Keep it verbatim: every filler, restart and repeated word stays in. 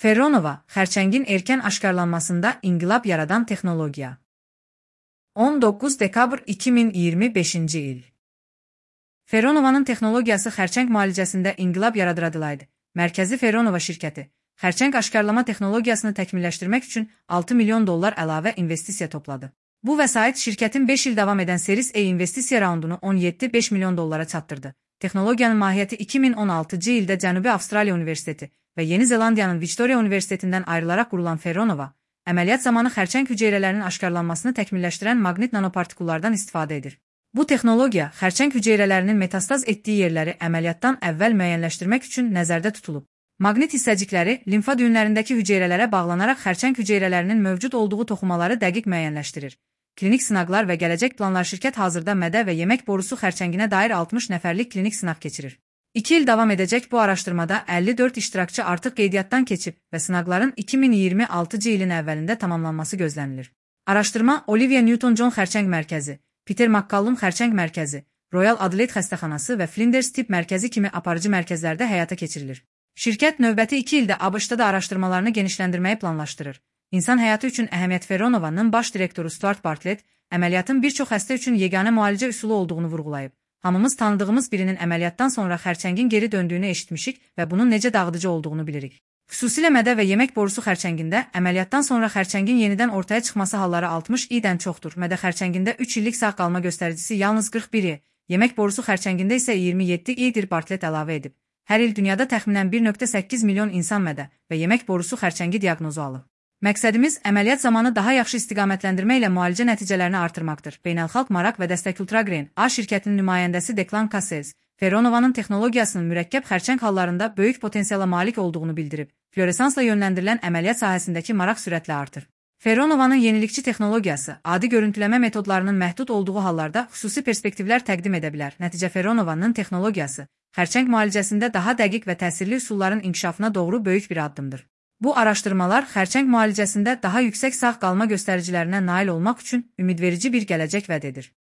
Ferronova, xərçəngin erkən aşkarlanmasında inqilab yaradan texnologiya. on doqquz dekabr iki min iyirmi beşinci il. Ferronovanın texnologiyası xərçəng müalicəsində inqilab yaradıladı. Mərkəzi Ferronova şirkəti, xərçəng aşkarlama texnologiyasını təkmilləşdirmək üçün altı milyon dollar əlavə investisiya topladı. Bu vəsait şirkətin beş il davam edən Series A investisiya raundunu on yeddi nöqtə beş milyon dollara çatdırdı. Texnologiyanın mahiyyəti iki min on altıncı ildə Cənubi Avstraliya Universiteti və Yeni Zelandiyanın Victoria Universitetindən ayrılaraq qurulan Ferronova, əməliyyat zamanı xərçəng hüceyrələrinin aşkarlanmasını təkmilləşdirən maqnit nanopartikullardan istifadə edir. Bu texnologiya xərçəng hüceyrələrinin metastaz etdiyi yerləri əməliyyatdan əvvəl müəyyənləşdirmək üçün nəzərdə tutulub. Maqnit hissəcikləri limfa düyünlərindəki hüceyrələrə bağlanaraq xərçəng hüceyrələrinin mövcud olduğu toxumaları dəqiq müəyyənləşdirir. Klinik sınaqlar və gələcək planlar şirkət hazırda mədə və yemək borusu xərçənginə dair altmış nəfərlik klinik sınaq keçirir. iki il davam edəcək bu araşdırmada əlli dörd iştirakçı artıq qeydiyyatdan keçib və sınaqların iki min iyirmi altıncı ilin əvvəlində tamamlanması gözlənilir. Araşdırma Olivia Newton-John Xərçəng Mərkəzi, Peter McCallum Xərçəng Mərkəzi, Royal Adelaide Xəstəxanası və Flinders Tibb Mərkəzi kimi aparıcı mərkəzlərdə həyata keçirilir. Şirkət növbəti iki ildə ABŞ-da da araşdırmalarını genişləndirməyi planlaşdırır. İnsan həyatı üçün əhəmiyyət Ferronovanın baş direktoru Stuart Bartlett, əməliyyatın bir çox xəstə üçün yeganə müalicə üsulu olduğunu vurğulayıb. Hamımız tanıdığımız birinin əməliyyatdan sonra xərçəngin geri döndüyünü eşitmişik və bunun necə dağıdıcı olduğunu bilirik. Xüsusilə mədə və yemək borusu xərçəngində əməliyyatdan sonra xərçəngin yenidən ortaya çıxması halları altmış i-dən çoxdur. Mədə xərçəngində üç illik sağ qalma göstəricisi yalnız qırx bir i, yemək borusu xərçəngində isə iyirmi yeddi i-dir, Bartlett əlavə edib. Hər il dünyada təxminən bir nöqtə səkkiz milyon insan mədə və yemək borusu xərçəngi diaqnozu alır. Məqsədimiz əməliyyat zamanı daha yaxşı istiqamətləndirmə ilə müalicə nəticələrini artırmaqdır. Beynəlxalq maraq və dəstək Ultragrain A şirkətinin nümayəndəsi Declan Cassels, Ferronovanın texnologiyasının mürəkkəb xərçəng hallarında böyük potensiala malik olduğunu bildirib. Fluoresansla yönləndirilən əməliyyat sahəsindəki maraq sürətlə artır. Ferronovanın yenilikçi texnologiyası adi görüntüləmə metodlarının məhdud olduğu hallarda xüsusi perspektivlər təqdim edə bilər. Nəticə Ferronovanın texnologiyası xərçəng müalicəsində daha dəqiq və təsirli üsulların inkişafına doğru böyük bir addımdır. Bu araşdırmalar xərçəng müalicəsində daha yüksək sağ qalma göstəricilərinə nail olmaq üçün ümidverici bir gələcək vəd edir.